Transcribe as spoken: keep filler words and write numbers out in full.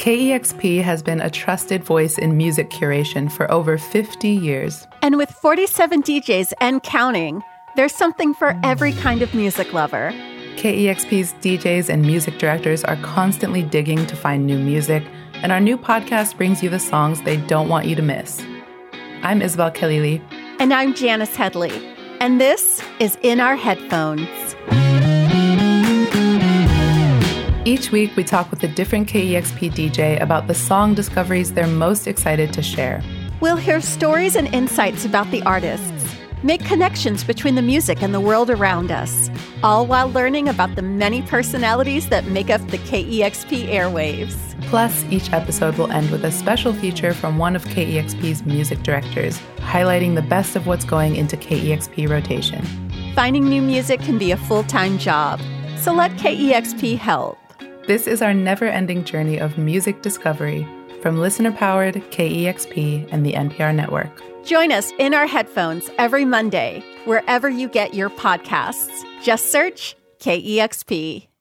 K E X P has been a trusted voice in music curation for over fifty years. And with forty-seven D Js and counting, there's something for every kind of music lover. K E X P's D Js and music directors are constantly digging to find new music, and our new podcast brings you the songs they don't want you to miss. I'm Isabel Khalili. And I'm Janice Headley. And this is In Our Headphones. Each week, we talk with a different K E X P D J about the song discoveries they're most excited to share. We'll hear stories and insights about the artists, make connections between the music and the world around us, all while learning about the many personalities that make up the K E X P airwaves. Plus, each episode will end with a special feature from one of K E X P's music directors, highlighting the best of what's going into K E X P rotation. Finding new music can be a full-time job, so let K E X P help. This is our never-ending journey of music discovery from listener-powered K E X P and the N P R network. Join us in our headphones every Monday, wherever you get your podcasts. Just search K E X P.